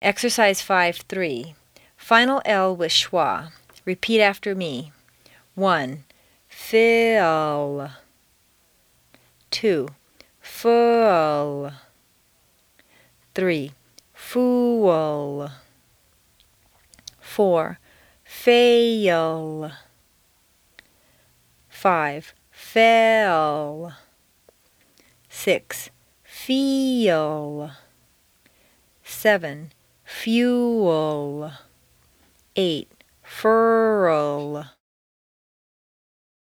Exercise 5-3. Final L with schwa. Repeat after me. 1. Fill. 2. Full. 3. Fool. 4. Fail. 5. Fell. 6. Feel. 7. Fuel. 8. Furl.